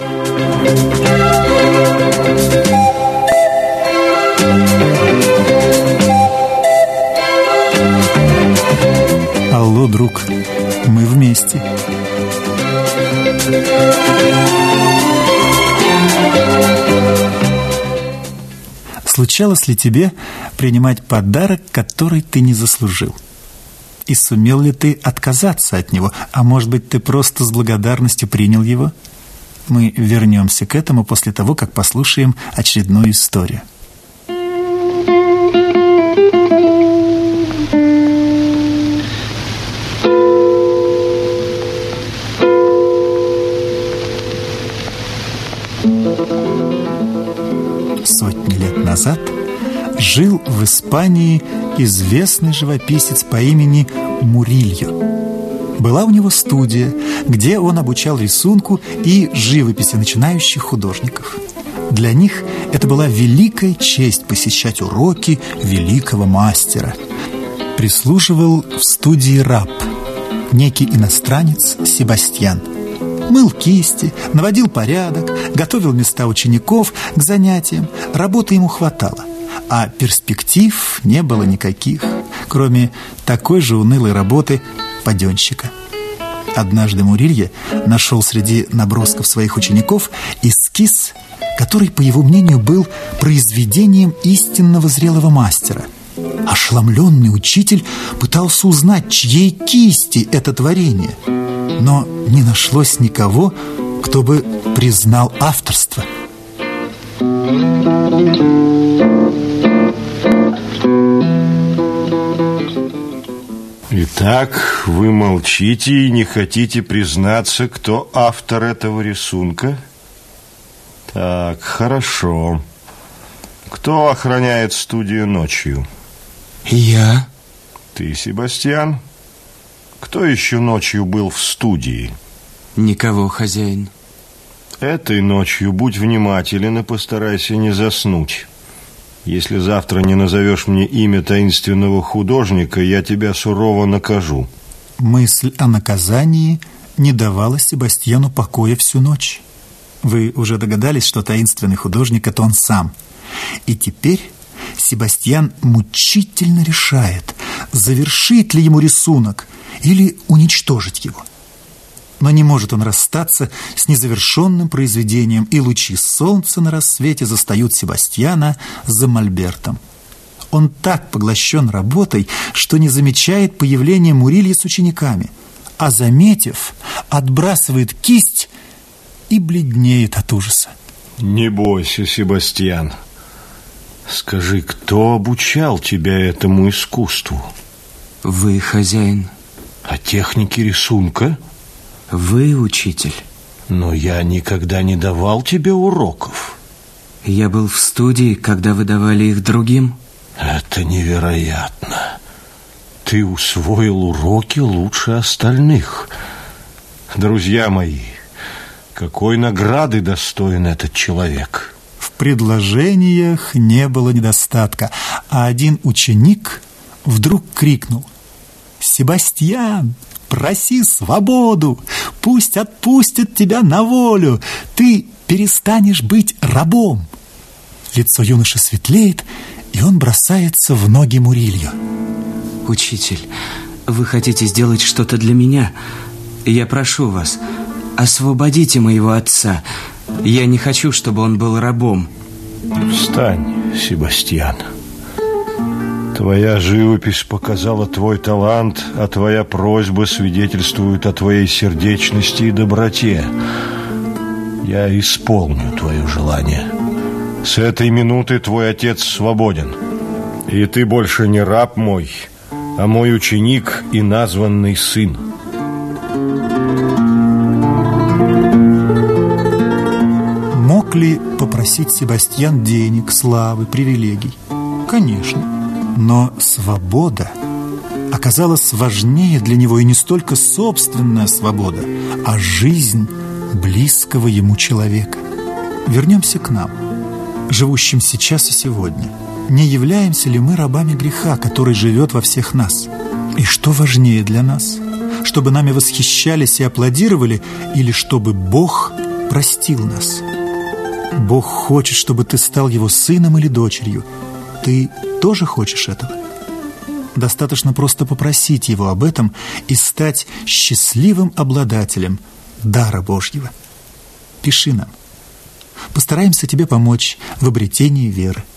Алло, друг, мы вместе. Случалось ли тебе принимать подарок, который ты не заслужил? И сумел ли ты отказаться от него? А может быть, ты просто с благодарностью принял его? Мы вернемся к этому после того, как послушаем очередную историю. Сотни лет назад жил в Испании известный живописец по имени Мурильо. Была у него студия, где он обучал рисунку и живописи начинающих художников. Для них это была великая честь посещать уроки великого мастера. Прислуживал в студии раб, некий иностранец Себастьян. Мыл кисти, наводил порядок, готовил места учеников к занятиям. Работы ему хватало, а перспектив не было никаких, кроме такой же унылой работы паденщика. Однажды Мурильо нашел среди набросков своих учеников эскиз, который, по его мнению, был произведением истинного зрелого мастера. Ошеломленный учитель пытался узнать, чьей кисти это творение, но не нашлось никого, кто бы признал авторство. Итак, вы молчите и не хотите признаться, кто автор этого рисунка? Так, хорошо. Кто охраняет студию ночью? Я. Ты, Себастьян? Кто еще ночью был в студии? Никого, хозяин. Этой ночью будь внимателен и постарайся не заснуть. Если завтра не назовешь мне имя таинственного художника, я тебя сурово накажу. Мысль о наказании не давала Себастьяну покоя всю ночь. Вы уже догадались, что таинственный художник – это он сам. И теперь Себастьян мучительно решает, завершить ли ему рисунок или уничтожить его. Но не может он расстаться с незавершенным произведением, и лучи солнца на рассвете застают Себастьяна за мольбертом. Он так поглощен работой, что не замечает появления Мурильо с учениками, а, заметив, отбрасывает кисть и бледнеет от ужаса. Не бойся, Себастьян. Скажи, кто обучал тебя этому искусству? Вы, хозяин. А техники рисунка? Вы, учитель. Но я никогда не давал тебе уроков. Я был в студии, когда вы давали их другим. Это невероятно. Ты усвоил уроки лучше остальных. Друзья мои, какой награды достоин этот человек? В предложениях не было недостатка, а один ученик вдруг крикнул: «Себастьян, проси свободу, пусть отпустят тебя на волю, ты перестанешь быть рабом». Лицо юноши светлеет, и он бросается в ноги Мурильо. Учитель, вы хотите сделать что-то для меня? Я прошу вас, освободите моего отца. Я не хочу, чтобы он был рабом. Встань, Себастьян. Твоя живопись показала твой талант, а твоя просьба свидетельствует о твоей сердечности и доброте. Я исполню твое желание. С этой минуты твой отец свободен. И ты больше не раб мой, а мой ученик и названный сын. Мог ли попросить Себастьян денег, славы, привилегий? Конечно. Но свобода оказалась важнее для него, и не столько собственная свобода, а жизнь близкого ему человека. Вернемся к нам, живущим сейчас и сегодня. Не являемся ли мы рабами греха, который живет во всех нас? И что важнее для нас? Чтобы нами восхищались и аплодировали, или чтобы Бог простил нас. Бог хочет, чтобы ты стал Его сыном или дочерью. Ты тоже хочешь этого? Достаточно просто попросить Его об этом и стать счастливым обладателем дара Божьего. Пиши нам. Постараемся тебе помочь в обретении веры.